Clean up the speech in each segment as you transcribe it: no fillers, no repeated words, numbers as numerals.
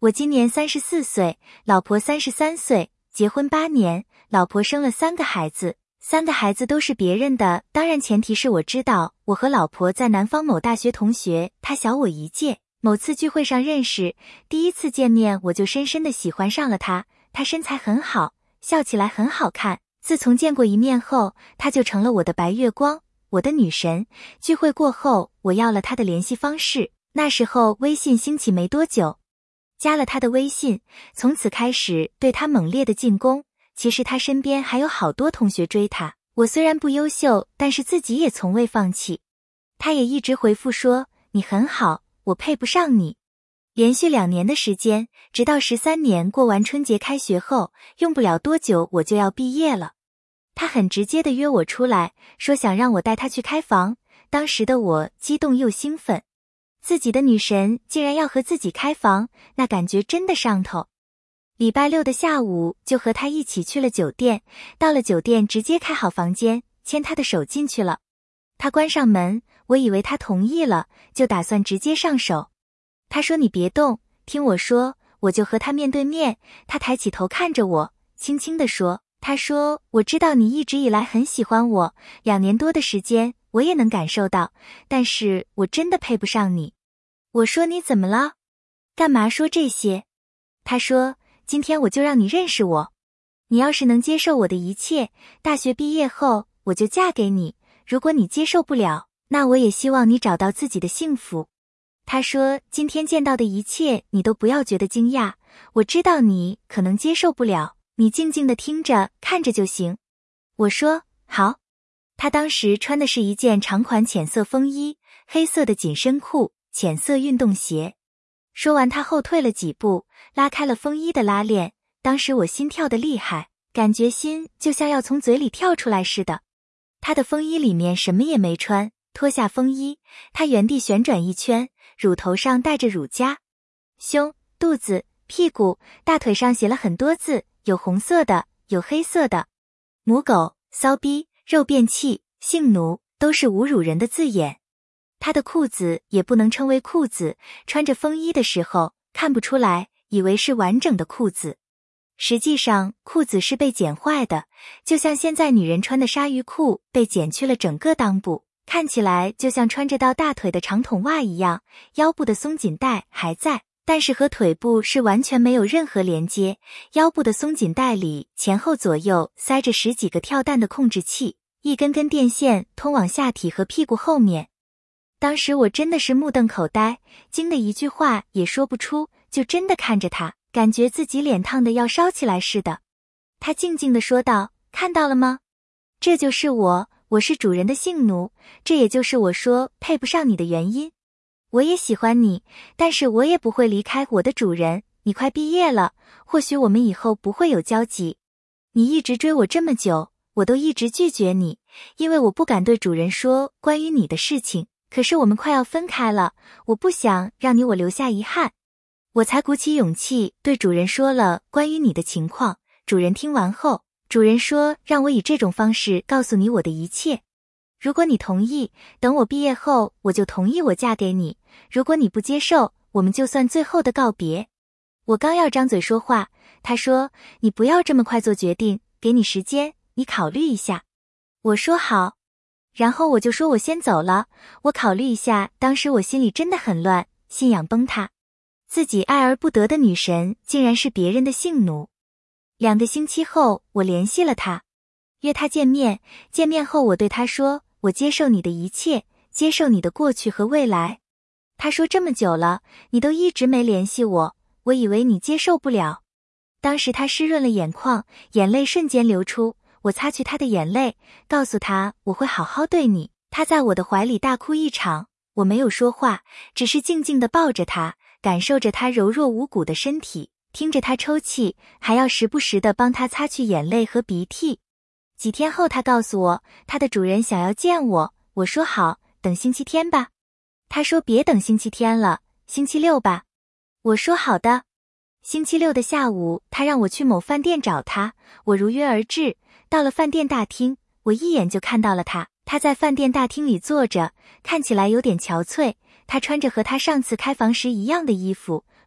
我今年34岁，老婆33岁，结婚8年，老婆生了3个孩子，3个孩子都是别人的，当然前提是我知道我和老婆在南方某大学同学，她小我1届，某次聚会上认识，第一次见面我就深深的喜欢上了她，她身材很好，笑起来很好看，自从见过一面后，她就成了我的白月光，我的女神。聚会过后，我要了她的联系方式，那时候微信兴起没多久，加了她的微信，从此开始对她猛烈的进攻。其实她身边还有好多同学追她，我虽然不优秀，但是自己也从未放弃。她也一直回复说，你很好，我配不上你。连续2年的时间，直到13年过完春节开学后，用不了多久我就要毕业了。她很直接地约我出来，说想让我带她去开房，当时的我激动又兴奋。自己的女神竟然要和自己开房，那感觉真的上头。礼拜6的下午就和她一起去了酒店，到了酒店直接开好房间，牵她的手进去了。她关上门，我以为她同意了，就打算直接上手。她说你别动，听我说，我就和她面对面。她抬起头看着我，轻轻地说，她说我知道你一直以来很喜欢我，2年多的时间我也能感受到，但是我真的配不上你。我说你怎么了？干嘛说这些？她说今天我就让你认识我，你要是能接受我的一切，大学毕业后我就嫁给你，如果你接受不了，那我也希望你找到自己的幸福。她说今天见到的一切你都不要觉得惊讶，我知道你可能接受不了，你静静地听着看着就行。我说好。她当时穿的是一件长款浅色风衣，黑色的紧身裤，浅色运动鞋。说完她后退了几步，拉开了风衣的拉链，当时我心跳得厉害，感觉心就像要从嘴里跳出来似的。她的风衣里面什么也没穿，脱下风衣，她原地旋转一圈，乳头上带着乳夹，胸、肚子、屁股、大腿上写了很多字，有红色的，有黑色的，母狗、骚逼、肉便器、性奴，都是侮辱人的字眼。她的裤子也不能称为裤子，穿着风衣的时候看不出来，以为是完整的裤子。实际上裤子是被剪坏的，就像现在女人穿的鲨鱼裤被剪去了整个裆部，看起来就像穿着到大腿的长筒袜一样，腰部的松紧带还在，但是和腿部是完全没有任何连接，腰部的松紧带里前后左右塞着10几个跳蛋的控制器，一根根电线通往下体和屁股后面。当时我真的是目瞪口呆，惊得一句话也说不出，就真的看着他，感觉自己脸烫得要烧起来似的。他静静地说道，看到了吗？这就是我，我是主人的性奴，这也就是我说配不上你的原因。我也喜欢你，但是我也不会离开我的主人，你快毕业了，或许我们以后不会有交集。你一直追我这么久，我都一直拒绝你，因为我不敢对主人说关于你的事情，可是我们快要分开了，我不想让我留下遗憾。我才鼓起勇气对主人说了关于你的情况，主人听完后，主人说让我以这种方式告诉你我的一切。如果你同意，等我毕业后我就同意我嫁给你，如果你不接受，我们就算最后的告别。我刚要张嘴说话，他说你不要这么快做决定，给你时间，你考虑一下。我说好。然后我就说我先走了，我考虑一下，当时我心里真的很乱，信仰崩塌。自己爱而不得的女神竟然是别人的性奴。2个星期后我联系了她，约她见面，见面后我对她说，我接受你的一切，接受你的过去和未来。她说这么久了，你都一直没联系我，我以为你接受不了。当时她湿润了眼眶，眼泪瞬间流出，我擦去她的眼泪，告诉她我会好好对你。她在我的怀里大哭一场，我没有说话，只是静静地抱着她，感受着她柔弱无骨的身体，听着她抽泣，还要时不时地帮她擦去眼泪和鼻涕。几天后她告诉我，她的主人想要见我，我说好，等星期天吧。她说别等星期天了，星期六吧。我说好的。星期六的下午，她让我去某饭店找她，我如约而至。到了饭店大厅，我一眼就看到了她，她在饭店大厅里坐着，看起来有点憔悴。她穿着和她上次开房时一样的衣服，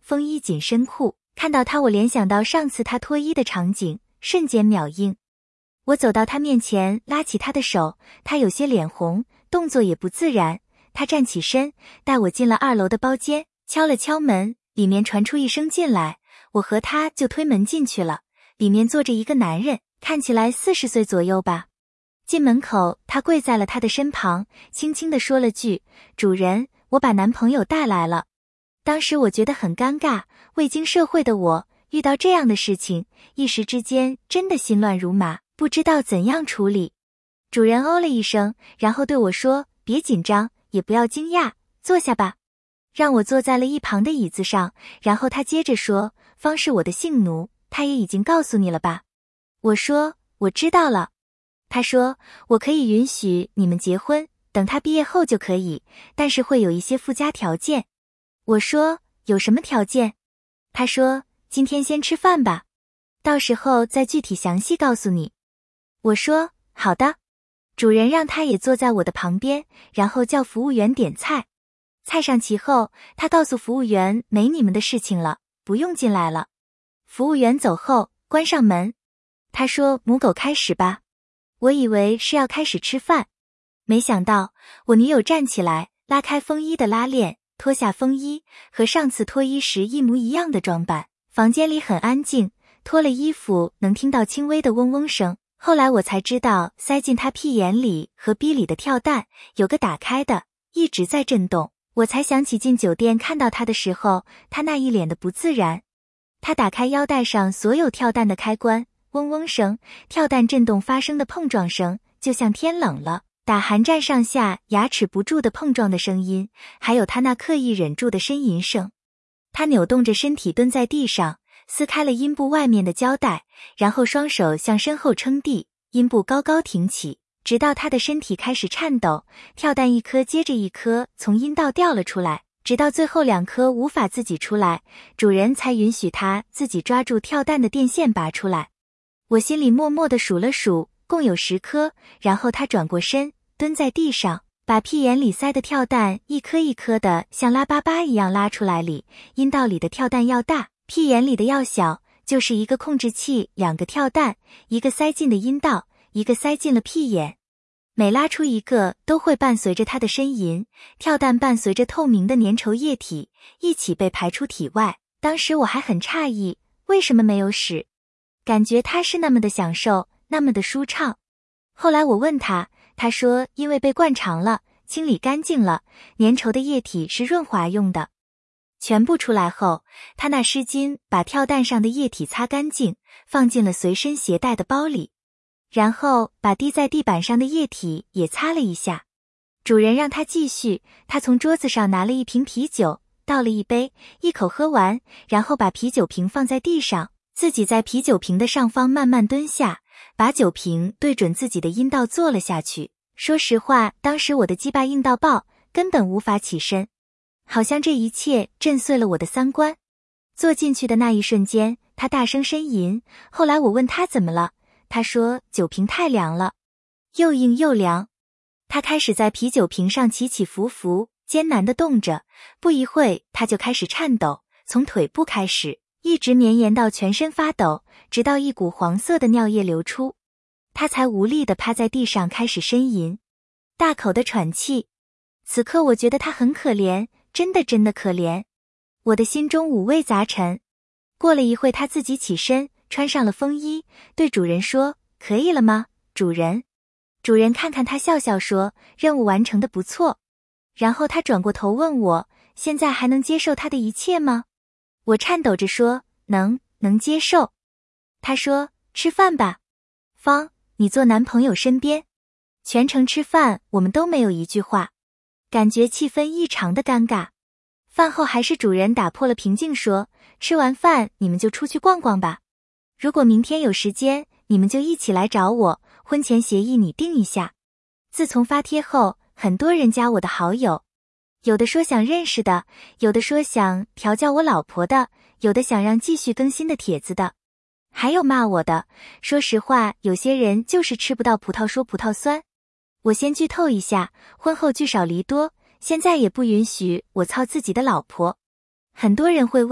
风衣紧身裤，看到他我联想到上次他脱衣的场景，瞬间秒应。我走到他面前，拉起他的手，他有些脸红，动作也不自然。他站起身，带我进了2楼的包间，敲了敲门，里面传出一声进来，我和他就推门进去了。里面坐着一个男人，看起来40岁左右吧。进门口，他跪在了他的身旁，轻轻地说了句：“主人，我把男朋友带来了。”当时我觉得很尴尬，未经社会的我，遇到这样的事情，一时之间真的心乱如麻，不知道怎样处理。主人哦了一声，然后对我说：“别紧张，也不要惊讶，坐下吧。”让我坐在了一旁的椅子上，然后他接着说：“方是我的性奴，他也已经告诉你了吧？”我说：“我知道了。”他说：“我可以允许你们结婚，等他毕业后就可以，但是会有一些附加条件。”我说：“有什么条件？”他说：“今天先吃饭吧，到时候再具体详细告诉你。”我说：“好的。”主人让他也坐在我的旁边，然后叫服务员点菜。菜上齐后，他告诉服务员没你们的事情了，不用进来了。服务员走后，关上门。他说：“母狗开始吧。”我以为是要开始吃饭，没想到我女友站起来，拉开风衣的拉链，脱下风衣，和上次脱衣时一模一样的装扮。房间里很安静，脱了衣服能听到轻微的嗡嗡声。后来我才知道，塞进她屁眼里和逼里的跳蛋有个打开的，一直在震动。我才想起进酒店看到她的时候，她那一脸的不自然。她打开腰带上所有跳蛋的开关，嗡嗡声，跳蛋震动发生的碰撞声，就像天冷了，打寒战上下牙齿不住的碰撞的声音，还有他那刻意忍住的呻吟声。他扭动着身体蹲在地上，撕开了阴部外面的胶带，然后双手向身后撑地，阴部高高挺起，直到他的身体开始颤抖，跳蛋一颗接着一颗从阴道掉了出来，直到最后2颗无法自己出来，主人才允许他自己抓住跳蛋的电线拔出来。我心里默默地数了数，共有10颗，然后他转过身，蹲在地上，把屁眼里塞的跳蛋一颗一颗的像拉粑粑一样拉出来里，阴道里的跳蛋要大，屁眼里的要小，就是一个控制器，2个跳蛋，一个塞进的阴道，一个塞进了屁眼。每拉出一个，都会伴随着他的呻吟，跳蛋伴随着透明的粘稠液体，一起被排出体外。当时我还很诧异，为什么没有屎？感觉他是那么的享受，那么的舒畅。后来我问他，他说因为被灌肠了，清理干净了，粘稠的液体是润滑用的。全部出来后，他那湿巾把跳蛋上的液体擦干净，放进了随身携带的包里，然后把滴在地板上的液体也擦了一下。主人让他继续，他从桌子上拿了一瓶啤酒，倒了一杯，一口喝完，然后把啤酒瓶放在地上，自己在啤酒瓶的上方慢慢蹲下，把酒瓶对准自己的阴道坐了下去。说实话，当时我的鸡巴硬到爆，根本无法起身，好像这一切震碎了我的3观。坐进去的那一瞬间，他大声呻吟，后来我问他怎么了，他说酒瓶太凉了，又硬又凉。他开始在啤酒瓶上起起伏伏，艰难地动着，不一会他就开始颤抖，从腿部开始，一直绵延到全身发抖，直到一股黄色的尿液流出，他才无力地趴在地上开始呻吟，大口的喘气。此刻我觉得他很可怜，真的可怜。我的心中五味杂陈。过了一会，他自己起身，穿上了风衣，对主人说：“可以了吗，主人？”主人看看他，笑笑说：“任务完成的不错。”然后他转过头问我：“现在还能接受他的一切吗？”我颤抖着说：“能接受。”他说：“吃饭吧，方，你坐男朋友身边。”全程吃饭，我们都没有一句话，感觉气氛异常的尴尬。饭后还是主人打破了平静说：“吃完饭你们就出去逛逛吧，如果明天有时间，你们就一起来找我，婚前协议你定一下。”自从发帖后，很多人加我的好友，有的说想认识的，有的说想调教我老婆的，有的想让继续更新的帖子的，还有骂我的。说实话，有些人就是吃不到葡萄说葡萄酸。我先剧透一下，婚后聚少离多，现在也不允许我操自己的老婆。很多人会问，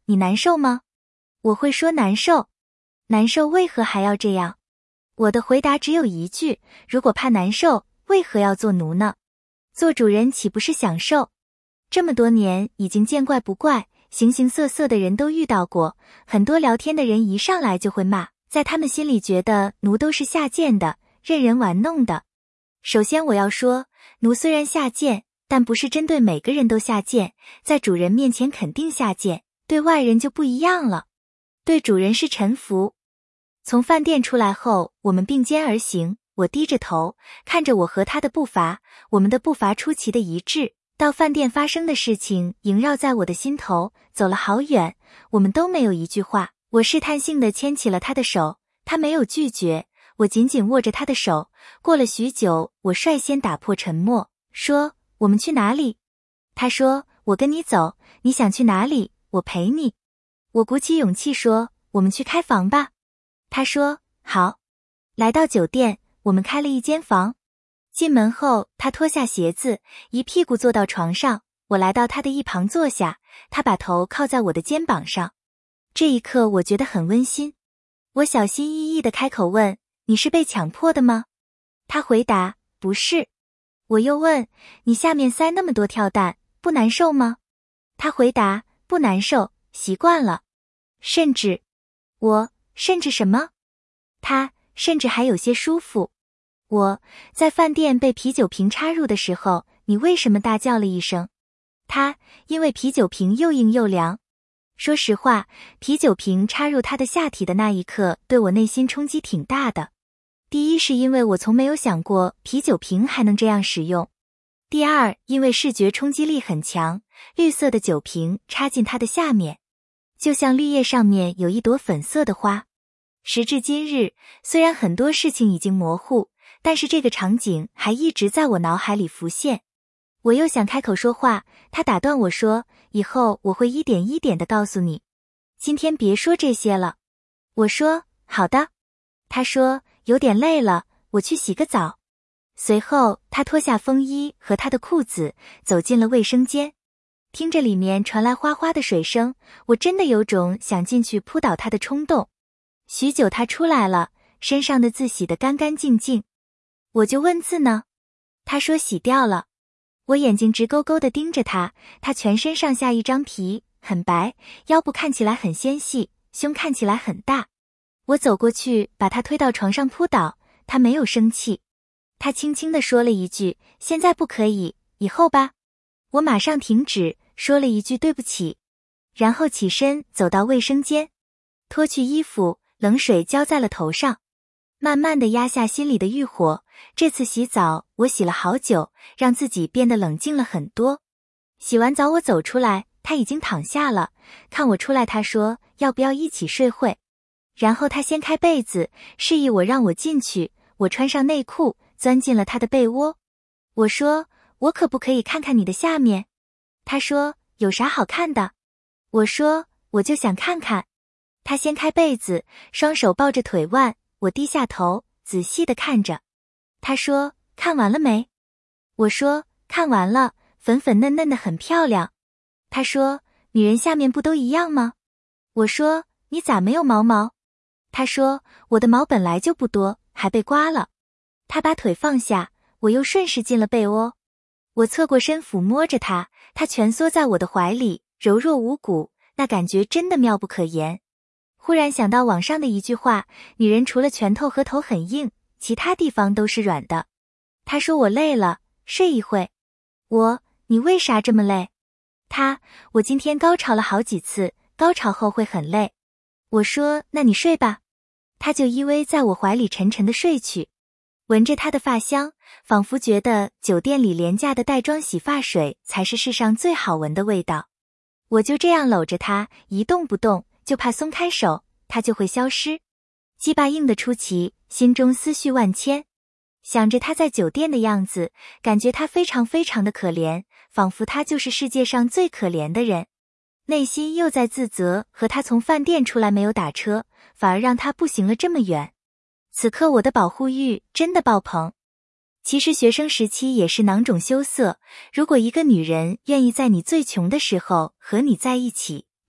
你难受吗？我会说难受。难受为何还要这样？我的回答只有一句，如果怕难受，为何要做奴呢？做主人岂不是享受？这么多年已经见怪不怪，形形色色的人都遇到过，很多聊天的人一上来就会骂，在他们心里觉得奴都是下贱的，任人玩弄的。首先我要说，奴虽然下贱，但不是针对每个人都下贱，在主人面前肯定下贱，对外人就不一样了。对主人是臣服。从饭店出来后，我们并肩而行，我低着头，看着我和他的步伐，我们的步伐出奇的一致。到饭店发生的事情萦绕在我的心头，走了好远，我们都没有一句话。我试探性地牵起了他的手，他没有拒绝，我紧紧握着他的手。过了许久，我率先打破沉默，说：我们去哪里？他说：我跟你走，你想去哪里，我陪你。我鼓起勇气说：我们去开房吧。他说：好。来到酒店，我们开了一间房。进门后，他脱下鞋子，一屁股坐到床上，我来到他的一旁坐下，他把头靠在我的肩膀上。这一刻我觉得很温馨。我小心翼翼地开口问：你是被强迫的吗？他回答：不是。我又问：你下面塞那么多跳蛋，不难受吗？他回答：不难受，习惯了。甚至甚至什么？他甚至还有些舒服。我在饭店被啤酒瓶插入的时候，你为什么大叫了一声？他因为啤酒瓶又硬又凉。说实话，啤酒瓶插入他的下体的那一刻，对我内心冲击挺大的。第一是因为我从没有想过啤酒瓶还能这样使用。第二，因为视觉冲击力很强，绿色的酒瓶插进他的下面，就像绿叶上面有一朵粉色的花。时至今日，虽然很多事情已经模糊，但是这个场景还一直在我脑海里浮现。我又想开口说话，他打断我说：以后我会一点一点地告诉你，今天别说这些了。我说：好的。他说：有点累了，我去洗个澡。随后他脱下风衣和他的裤子，走进了卫生间。听着里面传来哗哗的水声，我真的有种想进去扑倒他的冲动。许久他出来了，身上的字洗得干干净净。我就问字呢？他说洗掉了。我眼睛直勾勾地盯着他，他全身上下一张皮，很白，腰部看起来很纤细，胸看起来很大。我走过去把他推到床上扑倒，他没有生气。他轻轻地说了一句：现在不可以，以后吧。我马上停止，说了一句对不起，然后起身走到卫生间，脱去衣服，冷水浇在了头上，慢慢地压下心里的欲火。这次洗澡我洗了好久，让自己变得冷静了很多。洗完澡我走出来，他已经躺下了，看我出来他说：要不要一起睡会？然后他掀开被子，示意我让我进去，我穿上内裤，钻进了他的被窝。我说：我可不可以看看你的下面？他说：有啥好看的？我说：我就想看看。他掀开被子，双手抱着腿腕，我低下头，仔细地看着。他说：看完了没？我说：看完了，粉粉嫩嫩的很漂亮。他说：女人下面不都一样吗？我说：你咋没有毛毛？他说：我的毛本来就不多，还被刮了。他把腿放下，我又顺势进了被窝。我侧过身抚摸着他，他蜷缩在我的怀里，柔弱无骨，那感觉真的妙不可言。忽然想到网上的一句话，女人除了拳头和头很硬，其他地方都是软的。他说我累了，睡一会。你为啥这么累？我今天高潮了好几次，高潮后会很累。我说那你睡吧。他就依偎在我怀里沉沉的睡去。闻着他的发香，仿佛觉得酒店里廉价的袋装洗发水才是世上最好闻的味道。我就这样搂着他，一动不动，就怕松开手，他就会消失。鸡巴硬得出奇，心中思绪万千。想着他在酒店的样子，感觉他非常非常的可怜，仿佛他就是世界上最可怜的人。内心又在自责，和他从饭店出来没有打车，反而让他步行了这么远。此刻我的保护欲真的爆棚。其实学生时期也是囊中羞涩，如果一个女人愿意在你最穷的时候和你在一起，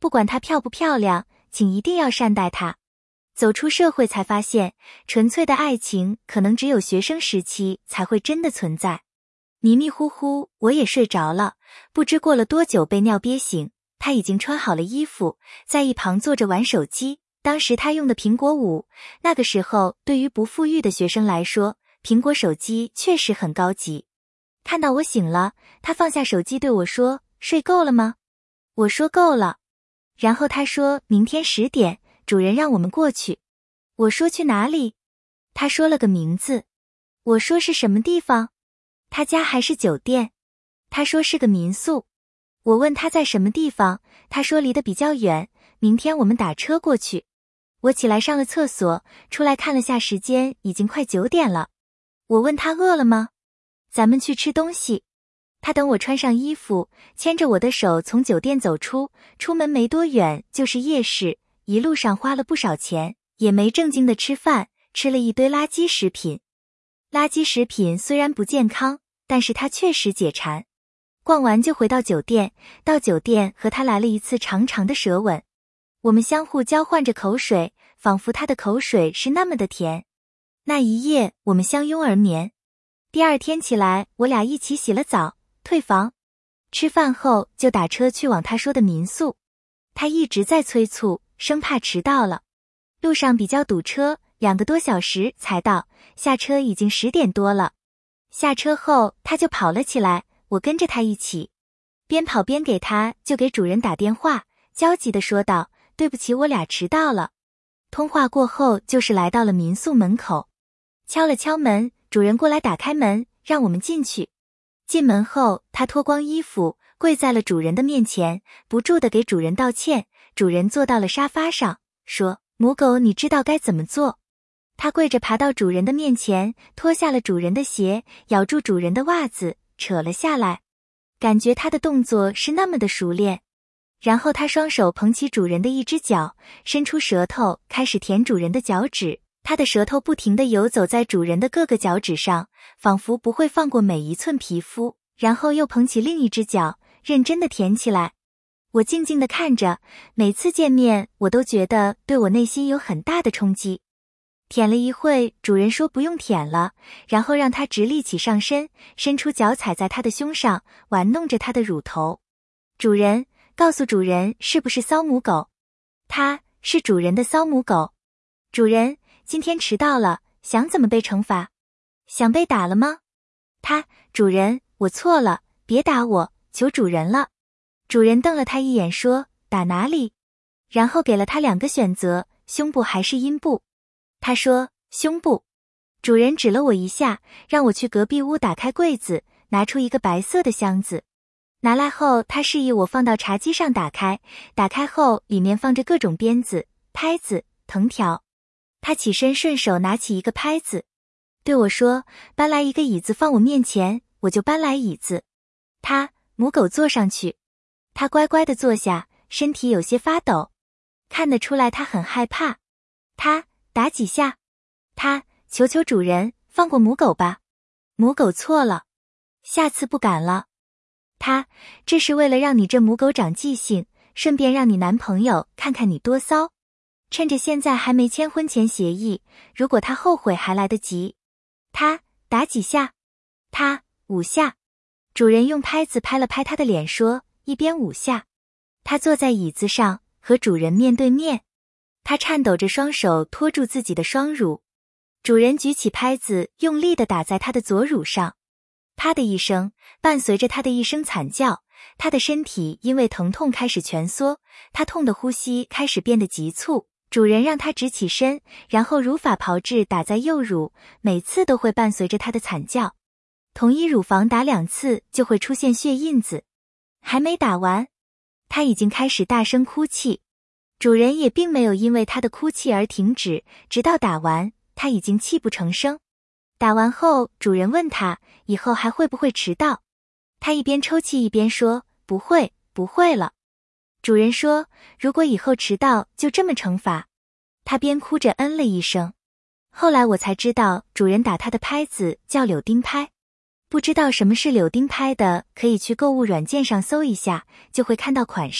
不管她漂不漂亮，请一定要善待她。走出社会才发现，纯粹的爱情可能只有学生时期才会真的存在。迷迷糊糊我也睡着了，不知过了多久被尿憋醒，他已经穿好了衣服，在一旁坐着玩手机。当时他用的苹果5，那个时候对于不富裕的学生来说，苹果手机确实很高级。看到我醒了，他放下手机对我说：“睡够了吗？”我说够了。然后他说明天10点，主人让我们过去。我说去哪里？他说了个名字。我说是什么地方？他家还是酒店？他说是个民宿。我问他在什么地方，他说离得比较远，明天我们打车过去。我起来上了厕所，出来看了下时间，已经快9点了。我问他饿了吗？咱们去吃东西。他等我穿上衣服，牵着我的手从酒店走出，出门没多远就是夜市，一路上花了不少钱，也没正经的吃饭，吃了一堆垃圾食品。垃圾食品虽然不健康，但是它确实解馋。逛完就回到酒店，到酒店和他来了一次长长的舌吻。我们相互交换着口水，仿佛他的口水是那么的甜。那一夜我们相拥而眠。第二天起来，我俩一起洗了澡，退房。吃饭后就打车去往他说的民宿。他一直在催促，生怕迟到了。路上比较堵车，2个多小时才到，下车已经10点多了。下车后他就跑了起来，我跟着他一起，边跑边给他就给主人打电话，焦急地说道：“对不起，我俩迟到了。”通话过后就是来到了民宿门口，敲了敲门，主人过来打开门，让我们进去。进门后，他脱光衣服，跪在了主人的面前，不住地给主人道歉。主人坐到了沙发上，说：“母狗，你知道该怎么做。”他跪着爬到主人的面前，脱下了主人的鞋，咬住主人的袜子，扯了下来。感觉他的动作是那么的熟练。然后他双手捧起主人的一只脚，伸出舌头开始舔主人的脚趾。他的舌头不停地游走在主人的各个脚趾上，仿佛不会放过每一寸皮肤，然后又捧起另一只脚，认真地舔起来。我静静地看着，每次见面我都觉得对我内心有很大的冲击。舔了一会，主人说不用舔了，然后让他直立起上身，伸出脚踩在他的胸上，玩弄着他的乳头。主人，告诉主人是不是骚母狗？他是主人的骚母狗。主人，今天迟到了，想怎么被惩罚？想被打了吗？主人，我错了，别打我，求主人了。主人瞪了他一眼说：“打哪里？”然后给了他2个选择，胸部还是阴部。他说：“胸部。”主人指了我一下，让我去隔壁屋打开柜子，拿出一个白色的箱子。拿来后，他示意我放到茶几上打开。打开后，里面放着各种鞭子、拍子、藤条。他起身顺手拿起一个拍子，对我说：“搬来一个椅子放我面前。”我就搬来椅子。母狗坐上去。他乖乖地坐下，身体有些发抖，看得出来他很害怕。打几下。求求主人放过母狗吧。母狗错了，下次不敢了。这是为了让你这母狗长记性，顺便让你男朋友看看你多骚。趁着现在还没签婚前协议，如果他后悔还来得及。打几下。5下。主人用拍子拍了拍他的脸说：“一边5下。”他坐在椅子上，和主人面对面。他颤抖着双手托住自己的双乳。主人举起拍子，用力地打在他的左乳上。啪的一声，伴随着他的一声惨叫，他的身体因为疼痛开始蜷缩，他痛的呼吸开始变得急促。主人让他直起身，然后如法炮制打在右乳，每次都会伴随着他的惨叫。同一乳房打2次就会出现血印子。还没打完，他已经开始大声哭泣。主人也并没有因为他的哭泣而停止，直到打完，他已经泣不成声。打完后，主人问他以后还会不会迟到。他一边抽泣一边说：“不会了。”主人说：“如果以后迟到就这么惩罚。”他边哭着嗯了一声。后来我才知道，主人打他的拍子叫柳钉拍。不知道什么是柳钉拍的，可以去购物软件上搜一下，就会看到款式。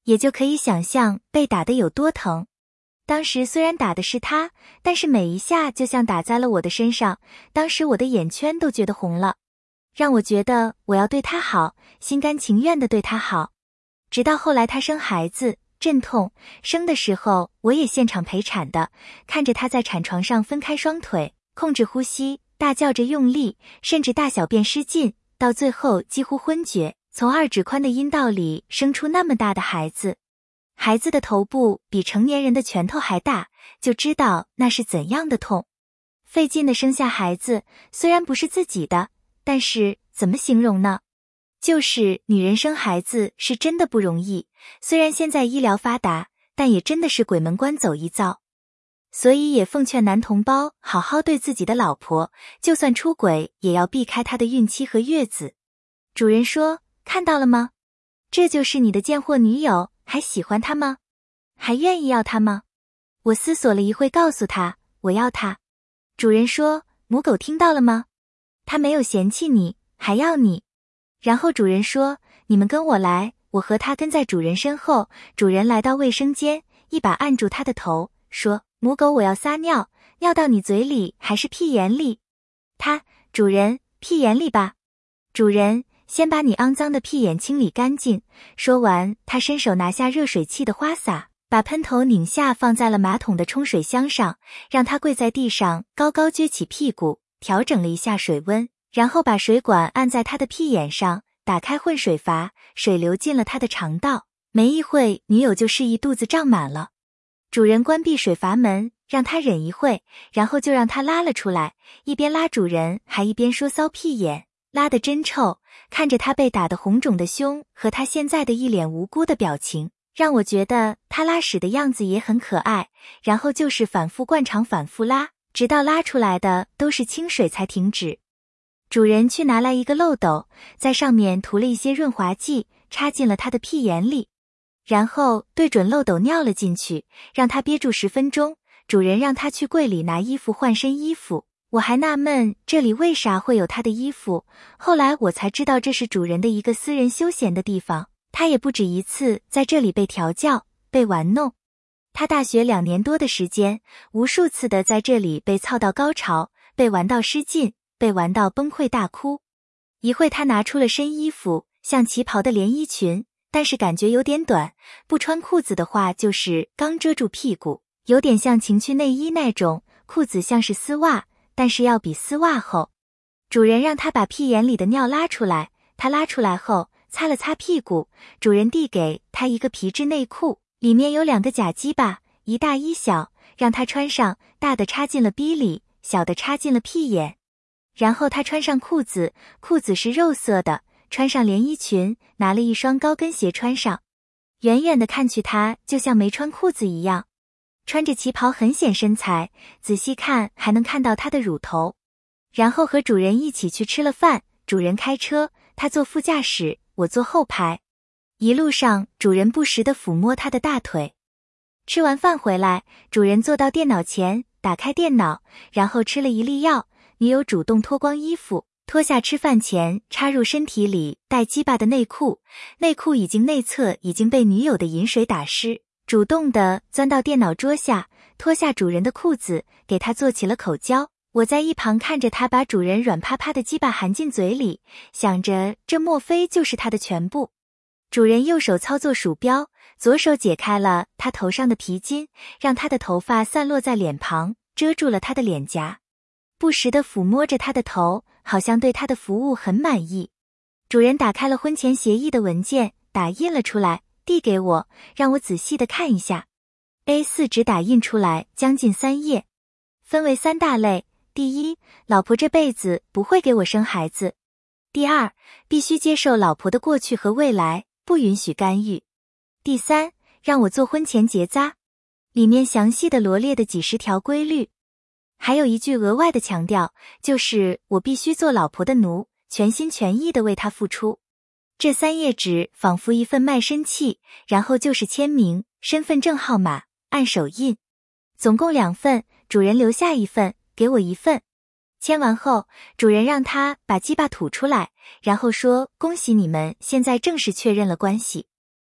也就可以想象被打得有多疼。当时虽然打的是他，但是每一下就像打在了我的身上，当时我的眼圈都觉得红了，让我觉得我要对他好，心甘情愿地对他好。直到后来他生孩子，阵痛，生的时候我也现场陪产的，看着他在产床上分开双腿，控制呼吸，大叫着用力，甚至大小便失禁，到最后几乎昏厥，从2指宽的阴道里生出那么大的孩子。孩子的头部比成年人的拳头还大，就知道那是怎样的痛。费劲的生下孩子，虽然不是自己的，但是怎么形容呢？就是女人生孩子是真的不容易，虽然现在医疗发达，但也真的是鬼门关走一遭。所以也奉劝男同胞好好对自己的老婆，就算出轨也要避开她的孕期和月子。主人说，看到了吗？这就是你的贱货女友，还喜欢她吗？还愿意要她吗？我思索了一会，告诉他，我要她。主人说，母狗听到了吗？她没有嫌弃你，还要你。然后主人说，你们跟我来，我和他跟在主人身后。主人来到卫生间，一把按住他的头，说，母狗我要撒尿，尿到你嘴里还是屁眼里？主人，屁眼里吧。主人，先把你肮脏的屁眼清理干净。说完，他伸手拿下热水器的花洒，把喷头拧下放在了马桶的冲水箱上，让他跪在地上，高高撅起屁股，调整了一下水温，然后把水管按在他的屁眼上，打开混水阀，水流进了他的肠道。没一会，女友就示意肚子胀满了。主人关闭水阀门，让他忍一会，然后就让他拉了出来，一边拉主人还一边说，骚屁眼，拉得真臭。看着他被打得红肿的胸和他现在的一脸无辜的表情，让我觉得他拉屎的样子也很可爱。然后就是反复灌肠，反复拉，直到拉出来的都是清水才停止。主人去拿来一个漏斗，在上面涂了一些润滑剂，插进了他的屁眼里，然后对准漏斗尿了进去，让他憋住10分钟。主人让他去柜里拿衣服换身衣服，我还纳闷这里为啥会有他的衣服，后来我才知道这是主人的一个私人休闲的地方，他也不止一次在这里被调教，被玩弄。他大学2年多的时间，无数次的在这里被操到高潮，被玩到失禁，被玩到崩溃大哭。一会他拿出了身衣服，像旗袍的连衣裙，但是感觉有点短，不穿裤子的话就是刚遮住屁股，有点像情趣内衣那种，裤子像是丝袜，但是要比丝袜厚。主人让他把屁眼里的尿拉出来，他拉出来后擦了擦屁股，主人递给他一个皮质内裤，里面有2个假鸡巴，一大一小，让他穿上，大的插进了逼里，小的插进了屁眼。然后他穿上裤子，裤子是肉色的，穿上连衣裙，拿了一双高跟鞋穿上。远远的看去他就像没穿裤子一样，穿着旗袍很显身材，仔细看还能看到他的乳头。然后和主人一起去吃了饭，主人开车，他坐副驾驶，我坐后排。一路上主人不时地抚摸他的大腿。吃完饭回来，主人坐到电脑前，打开电脑，然后吃了一粒药。女友主动脱光衣服，脱下吃饭前插入身体里带鸡巴的内裤，内裤内侧已经被女友的饮水打湿，主动地钻到电脑桌下，脱下主人的裤子，给他做起了口交。我在一旁看着他把主人软趴趴的鸡巴含进嘴里，想着这莫非就是他的全部。主人右手操作鼠标，左手解开了他头上的皮筋，让他的头发散落在脸庞，遮住了他的脸颊，不时地抚摸着他的头，好像对他的服务很满意。主人打开了婚前协议的文件，打印了出来，递给我，让我仔细地看一下。A4 纸打印出来将近3页，分为3大类。第一，老婆这辈子不会给我生孩子。第二，必须接受老婆的过去和未来，不允许干预。第三，让我做婚前结扎。里面详细的罗列的几10条规律。还有一句额外的强调，就是我必须做老婆的奴，全心全意地为她付出。这3页纸仿佛一份卖身契，然后就是签名、身份证号码、按手印。总共2份，主人留下1份，给我1份。签完后，主人让他把鸡巴吐出来，然后说恭喜你们现在正式确认了关系。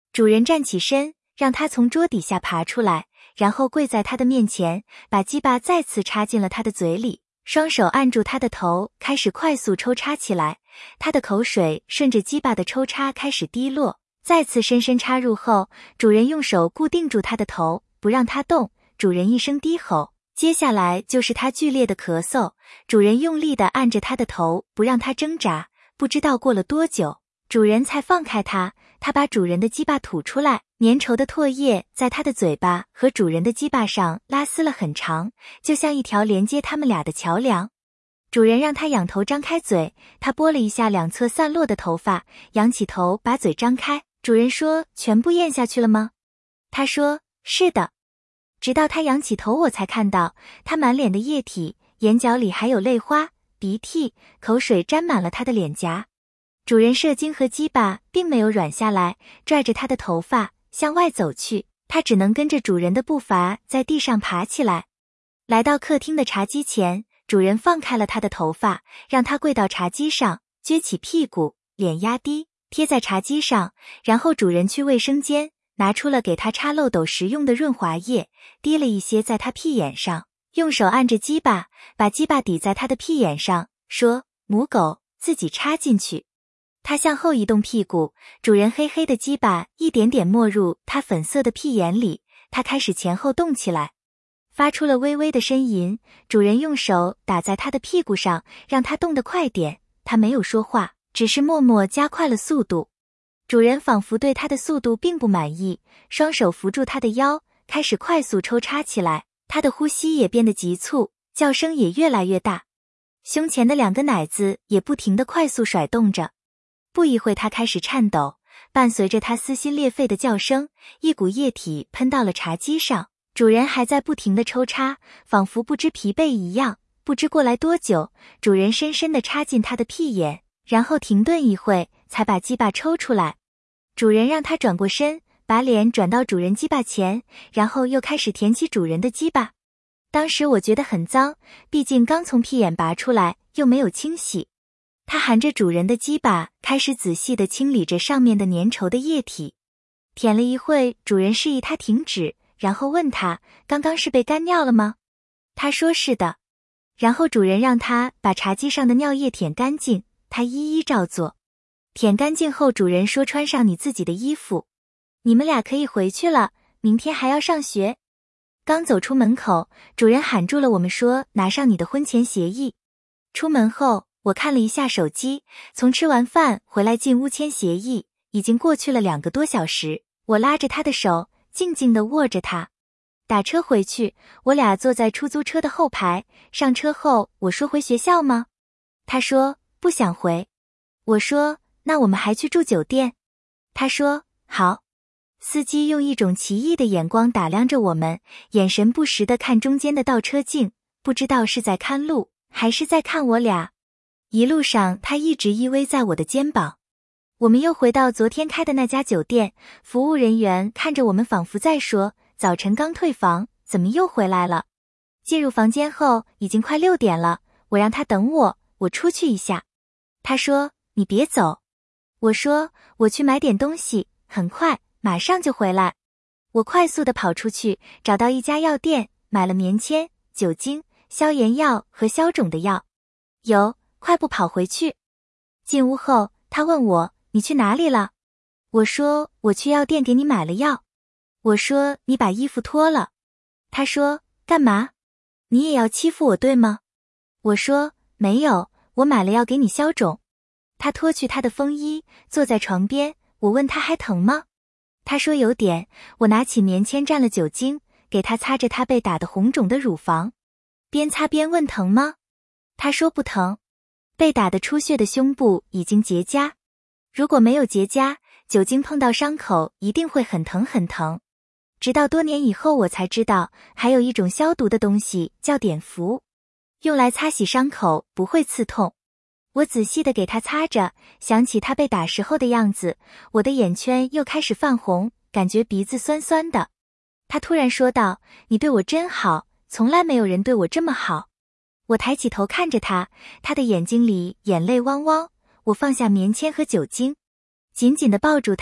主人站起身，让它从桌底下爬出来，然后跪在他的面前，把鸡巴再次插进了他的嘴里，双手按住他的头，开始快速抽插起来。他的口水顺着鸡巴的抽插开始滴落，再次深深插入后，主人用手固定住他的头，不让他动。主人一声低吼，接下来就是他剧烈的咳嗽。主人用力地按着他的头，不让他挣扎。不知道过了多久，主人才放开他。他把主人的鸡巴吐出来，粘稠的唾液在他的嘴巴和主人的鸡巴上拉丝了很长，就像一条连接他们俩的桥梁。主人让他仰头张开嘴，他拨了一下两侧散落的头发，仰起头把嘴张开。主人说：“全部咽下去了吗？”他说：“是的。”直到他仰起头，我才看到他满脸的液体，眼角里还有泪花，鼻涕、口水沾满了他的脸颊。主人射精和鸡巴并没有软下来，拽着他的头发向外走去，他只能跟着主人的步伐在地上爬起来。来到客厅的茶几前，主人放开了他的头发，让他跪到茶几上，撅起屁股，脸压低，贴在茶几上，然后主人去卫生间，拿出了给他擦漏斗时用的润滑液，滴了一些在他屁眼上，用手按着鸡巴，把鸡巴抵在他的屁眼上，说：“母狗，自己插进去。”他向后移动屁股，主人黑黑的鸡巴一点点没入他粉色的屁眼里，他开始前后动起来，发出了微微的呻吟。主人用手打在他的屁股上，让他动得快点。他没有说话，只是默默加快了速度。主人仿佛对他的速度并不满意，双手扶住他的腰，开始快速抽插起来。他的呼吸也变得急促，叫声也越来越大，胸前的两个奶子也不停地快速甩动着。不一会他开始颤抖，伴随着他撕心裂肺的叫声，一股液体喷到了茶几上。主人还在不停地抽插，仿佛不知疲惫一样。不知过来多久，主人深深地插进他的屁眼，然后停顿一会，才把鸡巴抽出来。主人让他转过身，把脸转到主人鸡巴前，然后又开始舔起主人的鸡巴。当时我觉得很脏，毕竟刚从屁眼拔出来，又没有清洗。他含着主人的鸡巴，开始仔细地清理着上面的粘稠的液体。舔了一会，主人示意他停止，然后问他：“刚刚是被干尿了吗？”他说：“是的。”然后主人让他把茶几上的尿液舔干净，他一一照做。舔干净后，主人说：“穿上你自己的衣服，你们俩可以回去了，明天还要上学。”刚走出门口，主人喊住了我们说：“拿上你的婚前协议。”出门后，我看了一下手机，从吃完饭回来进屋签协议，已经过去了2个多小时。我拉着他的手，静静地握着他。打车回去，我俩坐在出租车的后排。上车后，我说：“回学校吗？”他说：“不想回。”我说：“那我们还去住酒店？”他说：“好。”司机用一种奇异的眼光打量着我们，眼神不时地看中间的倒车镜，不知道是在看路，还是在看我俩。一路上，他一直依偎在我的肩膀。我们又回到昨天开的那家酒店，服务人员看着我们，仿佛在说：“早晨刚退房，怎么又回来了？”进入房间后，已经快6点了，我让他等我，我出去一下。他说：“你别走。”我说：“我去买点东西，很快，马上就回来。”我快速地跑出去，找到一家药店，买了棉签、酒精、消炎药和消肿的药。快步跑回去。进屋后，他问我：“你去哪里了？”我说：“我去药店给你买了药。”我说：“你把衣服脱了。”他说：“干嘛？你也要欺负我对吗？”我说：“没有，我买了药给你消肿。”他脱去他的风衣，坐在床边。我问他还疼吗？他说有点。我拿起棉签蘸了酒精，给他擦着他被打得红肿的乳房，边擦边问疼吗？他说不疼。被打得出血的胸部已经结痂，如果没有结痂，酒精碰到伤口一定会很疼很疼。直到多年以后我才知道，还有一种消毒的东西叫碘伏，用来擦洗伤口不会刺痛。我仔细地给他擦着，想起他被打时候的样子，我的眼圈又开始泛红，感觉鼻子酸酸的。他突然说道：“你对我真好，从来没有人对我这么好。”我抬起头看着他，他的眼睛里眼泪汪汪。我放下棉签和酒精，紧紧地抱住他，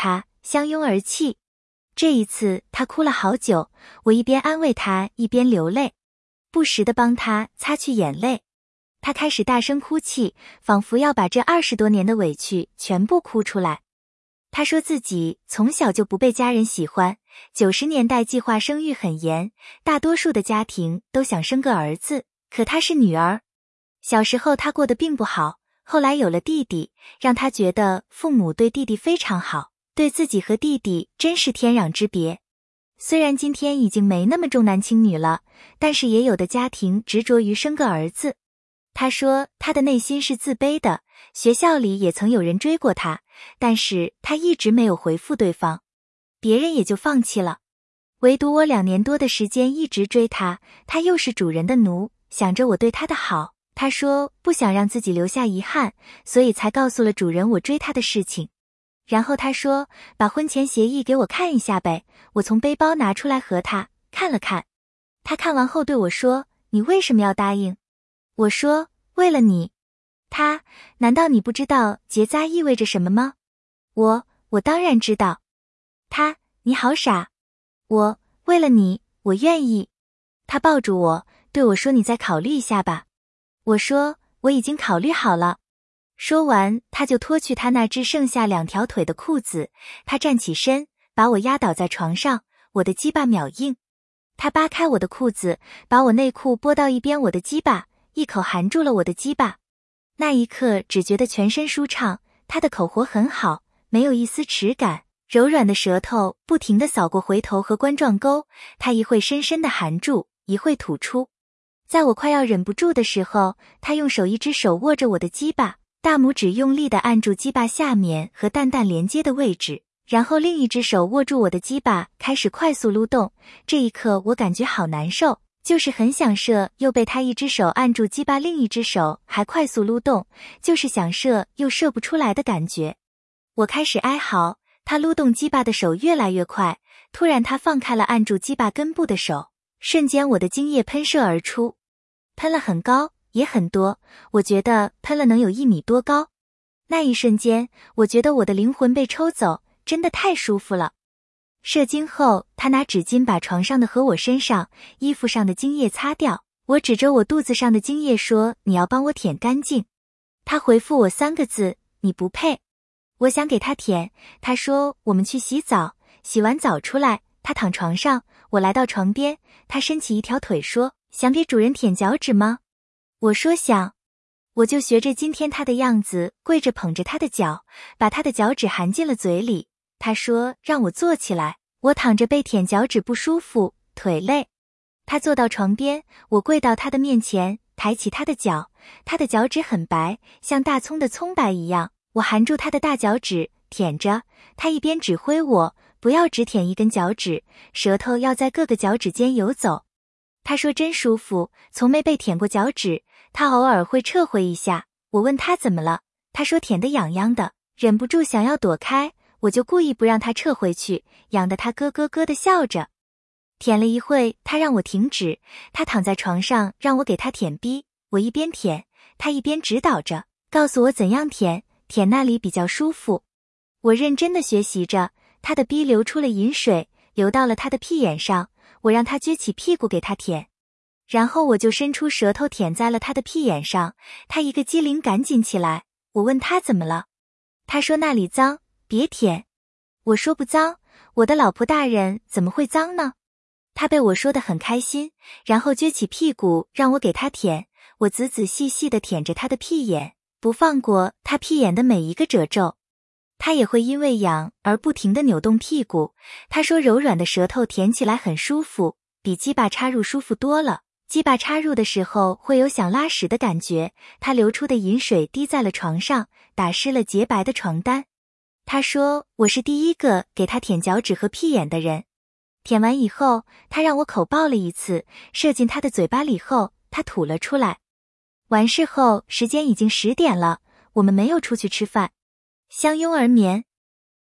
相拥而泣。这一次他哭了好久，我一边安慰他一边流泪，不时地帮他擦去眼泪。他开始大声哭泣，仿佛要把这20多年的委屈全部哭出来。他说自己从小就不被家人喜欢，90年代计划生育很严，大多数的家庭都想生个儿子，可他是女儿。小时候他过得并不好，后来有了弟弟，让他觉得父母对弟弟非常好，对自己和弟弟真是天壤之别。虽然今天已经没那么重男轻女了，但是也有的家庭执着于生个儿子。他说他的内心是自卑的，学校里也曾有人追过他，但是他一直没有回复对方，别人也就放弃了。唯独我2年多的时间一直追他，他又是主人的奴，想着我对他的好。他说不想让自己留下遗憾，所以才告诉了主人我追他的事情。然后他说把婚前协议给我看一下呗，我从背包拿出来和他看了看。他看完后对我说，你为什么要答应？我说为了你。他，难道你不知道结扎意味着什么吗？我当然知道。他，你好傻。为了你，我愿意。他抱住我，对我说你再考虑一下吧。我说我已经考虑好了。说完他就脱去他那只剩下2条腿的裤子，他站起身，把我压倒在床上，我的鸡巴秒硬。他扒开我的裤子，把我内裤拨到一边我的鸡巴，一口含住了我的鸡巴。那一刻只觉得全身舒畅，他的口活很好，没有一丝耻感，柔软的舌头不停地扫过回头和冠状沟，他一会深深地含住，一会吐出。在我快要忍不住的时候，他用手一只手握着我的鸡巴，大拇指用力地按住鸡巴下面和蛋蛋连接的位置，然后另一只手握住我的鸡巴，开始快速撸动。这一刻我感觉好难受，就是很想射又被他一只手按住鸡巴，另一只手还快速撸动，就是想射又射不出来的感觉。我开始哀嚎，他撸动鸡巴的手越来越快，突然他放开了按住鸡巴根部的手，瞬间我的精液喷射而出，喷了很高也很多，我觉得喷了能有1米多高。那一瞬间我觉得我的灵魂被抽走，真的太舒服了。射精后他拿纸巾把床上的和我身上衣服上的精液擦掉，我指着我肚子上的精液说，你要帮我舔干净。他回复我3个字，你不配。我想给他舔，他说我们去洗澡，洗完澡出来，他躺床上，我来到床边，他伸起一条腿说，想给主人舔脚趾吗？我说想。我就学着今天他的样子，跪着捧着他的脚，把他的脚趾含进了嘴里。他说让我坐起来，我躺着被舔脚趾不舒服，腿累。他坐到床边，我跪到他的面前，抬起他的脚，他的脚趾很白，像大葱的葱白一样，我含住他的大脚趾，舔着，他一边指挥我，不要只舔一根脚趾，舌头要在各个脚趾间游走。他说真舒服，从没被舔过脚趾，他偶尔会撤回一下，我问他怎么了，他说舔得痒痒的，忍不住想要躲开，我就故意不让他撤回去，痒得他咯咯咯地笑着。舔了一会，他让我停止，他躺在床上让我给他舔逼，我一边舔，他一边指导着，告诉我怎样舔，舔那里比较舒服。我认真地学习着，他的逼流出了饮水，流到了他的屁眼上，我让他撅起屁股给他舔，然后我就伸出舌头舔在了他的屁眼上，他一个机灵赶紧起来，我问他怎么了，他说那里脏，别舔。我说不脏，我的老婆大人怎么会脏呢？他被我说得很开心，然后撅起屁股让我给他舔，我仔仔细细地舔着他的屁眼，不放过他屁眼的每一个褶皱。他也会因为痒而不停地扭动屁股，他说柔软的舌头舔起来很舒服，比鸡巴插入舒服多了，鸡巴插入的时候会有想拉屎的感觉，他流出的饮水滴在了床上，打湿了洁白的床单。他说我是第一个给他舔脚趾和屁眼的人。舔完以后，他让我口爆了一次，射进他的嘴巴里后，他吐了出来。完事后，时间已经10点了，我们没有出去吃饭，相拥而眠。